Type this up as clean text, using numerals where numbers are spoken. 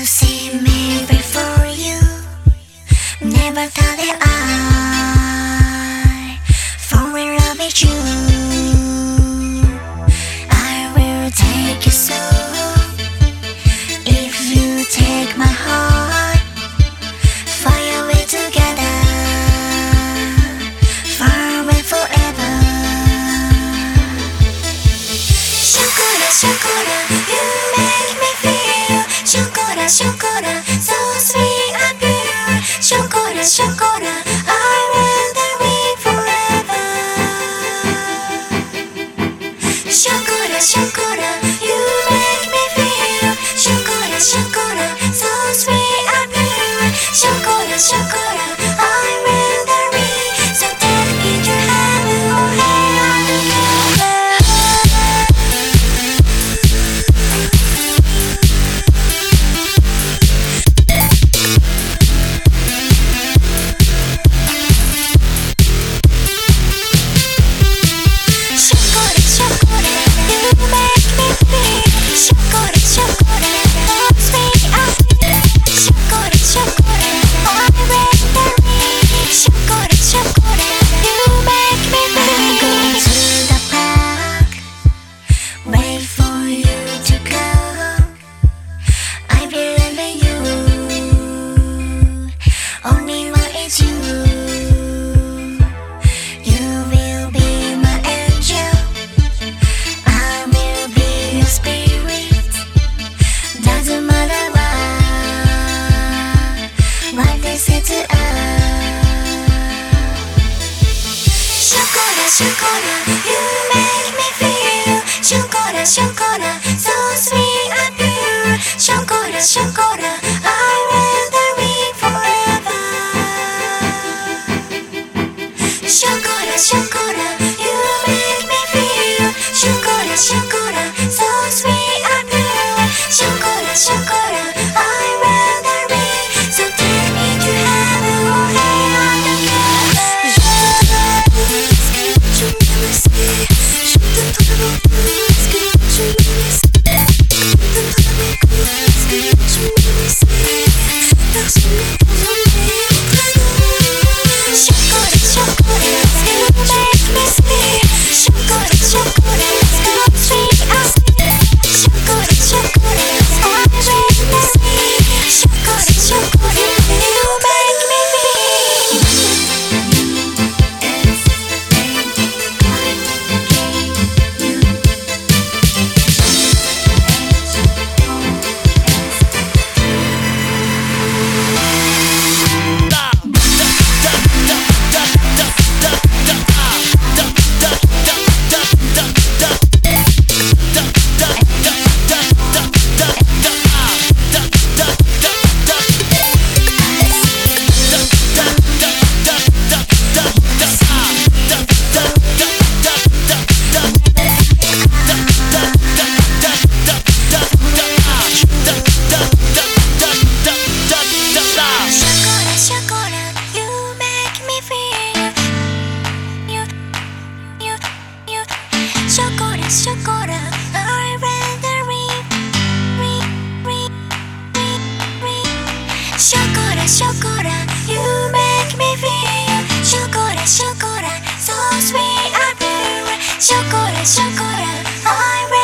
see me before you. Never thought that I fall in love with you. I will take your soul if you take my heart. Fly away together, far away forever. Shokora, shokora, you make me feel. Shokora, shokora, so sweet and pure. Shokora, shokora, I will live forever. Shokora, shokora, you make me feel. Shokora, shokora, so sweet and pure. Shokora, shokora, I will live. So take me to heaven, oh heaven. Shokora, shokora, you make me feel. Shokora, shokora, so sweet and pure. Shokora, shokora, I will live. Shokora, shokora, you make me feel. I go to the park, wait for you to come. I believe in you, only one is you. You will be my angel, I will be your spirit. Doesn't matter what they say to us. Shokora, shokora, you make me feel. Shokora, shokora, so sweet and pure. Shokora, shokora, I will live forever. Shokora, shokora, you make me feel. Shokora, shokora, so sweet and pure. Shokora, shokora, I will live. So take me to heaven, oh heaven. Ce que tu me sais, je te donne beaucoup. Ce que tu me sais, je te donne beaucoup. Ce que tu me sais, personne ne peut m'emmener entre nous. Shokora, shokora, you make me feel. Shokora, shokora, so sweet and pure. Shokora, shokora, I will live. Shokora, shokora, you make me feel. Shokora, shokora, you make me feel. You. Shokora, shokora, I rather read. Shokora, shokora, you make me feel. Shokora, shokora, so sweet and pure. Shokora, shokora, I